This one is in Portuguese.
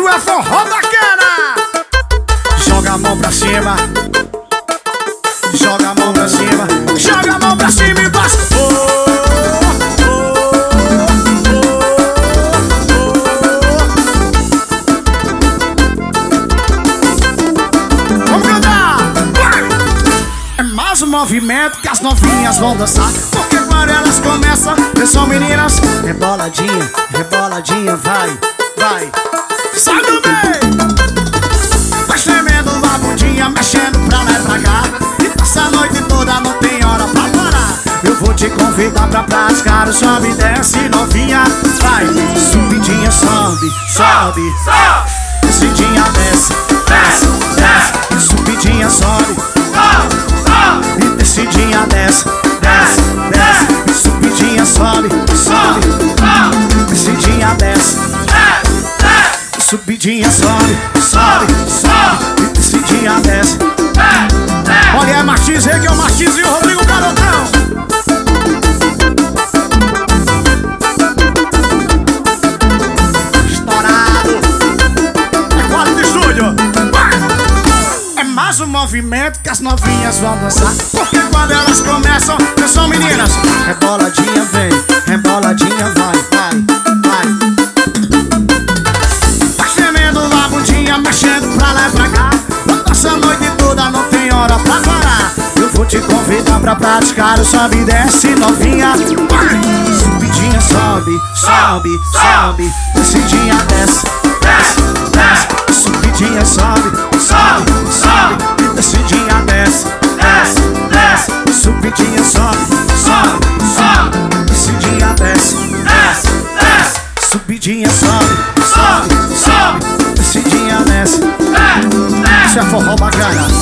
é forró bacana. Joga a mão pra cima, joga a mão pra cima, joga a mão pra cima e bate. Vamos cantar! É mais um movimento que as novinhas vão dançar, porque quando elas começam, são meninas. Reboladinha, reboladinha, vai, vai. Sai do meio! Vai tremendo a bundinha, mexendo pra lá e pra cá, e passa a noite toda, não tem hora pra parar. Eu vou te convidar pra praticar o sobe e desce, novinha. Vai, subidinha, sobe, sobe, sobe. Descidinha, desce, desce, desce. Subidinha, sobe, sobe, sobe. E descidinha, desce, desce, desce. Subidinha, sobe, sobe, sobe. Descidinha, desce, desce, desce. Subidinha, sobe, sobe, sobe. E descidinha, desce. Olha, é Martins aí, que é o Martins e o Rodrigo Garotão. Mais um movimento que as novinhas vão dançar, porque quando elas começam, são meninas. Reboladinha vem, reboladinha vai, vai, vai. Vai tremendo a bundinha, mexendo pra lá e pra cá, passa a noite toda, não tem hora pra parar. Eu vou te convidar pra praticar o sobe e desce, novinha. Subidinha, sobe, sobe, sobe. Descidinha, desce, desce, desce. Subidinha, sobe, sobe, sobe. E descidinha, desce, desce, desce. Subidinha, sobe, sobe, sobe. Descidinha, desce, desce, desce. Subidinha, sobe, sobe, sobe. Descidinha, desce. Isso é forró bacana.